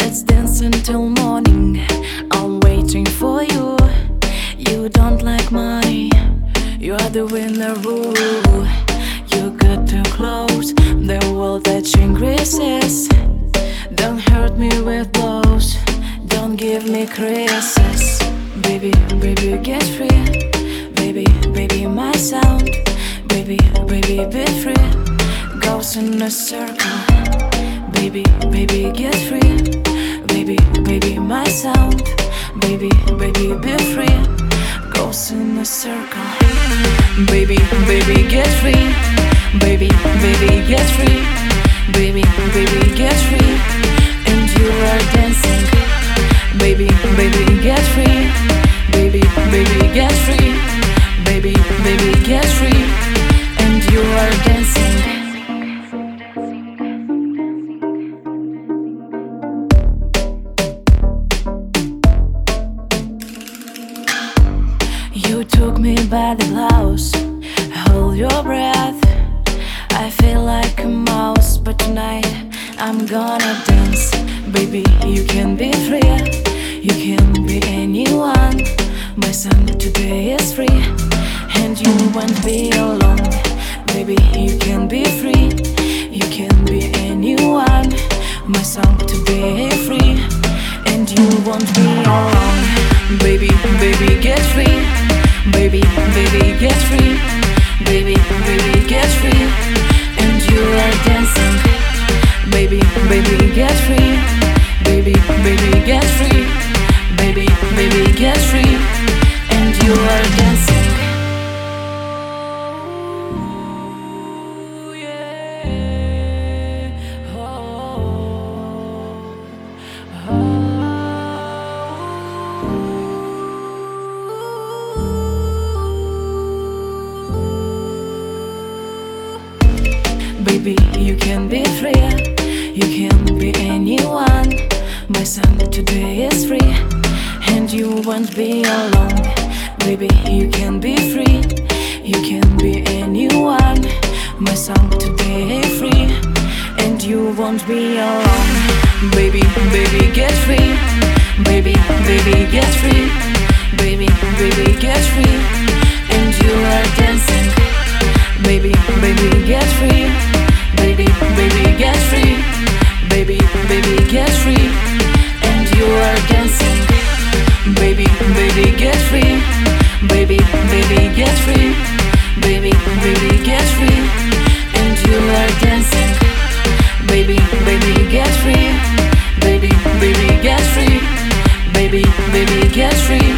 Let's dance until morning. I'm waiting for you. You don't like money, you are the winner. Ooh, you got too close. The world that increases. Don't hurt me with blows. Don't give me kisses. Baby, baby, get free. Baby, baby, my sound. Baby, baby, be free. Goes in a circle. Baby, baby, get free. Baby, baby, my sound. Baby, baby, be free. Goes in a circle. Baby, baby, get free. Baby, baby, get free. Baby, baby, get free. And you are dancing. Baby, baby, get free. Baby, baby, get free. Baby, baby, get free. And you are dancing. You took me by the blouse, hold your breath. I feel like a mouse, but tonight I'm gonna dance. Baby, you can be free, you can be anyone. My song today is free, and you won't be alone. Baby, you can be free, you can be anyone. My song today is free, and you won't be alone. Baby, baby, get free. Baby, baby, get free. Baby, baby, get free. And you are dancing. Baby, baby, get free. Baby, baby, get free. Baby, baby, get free. And you are dancing. Oh, yeah. Oh, oh. Baby, you can be free, you can be anyone. My song today is free, and you won't be alone. Baby, you can be free, you can be anyone. My song today is free, and you won't be alone. Baby, baby, get free. Baby, baby, get free. Baby, baby, get free. And you are dancing. Baby, baby, get free. Baby, baby, get free. Baby, baby, get free. And you are dancing. Baby, baby, get free. Baby, baby, get free. Baby, baby, get free. And you are dancing. Baby, baby, get free. Baby, baby, get free. Baby, baby, get free.